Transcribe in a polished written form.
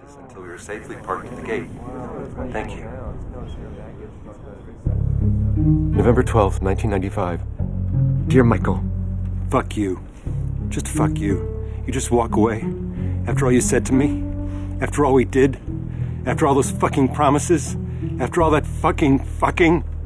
us until we were safely parked at the gate. Thank you. November 12th, 1995. Dear Michael, fuck you. Just fuck you. You just walk away. After all you said to me. After all we did. After all those fucking promises. After all that fucking.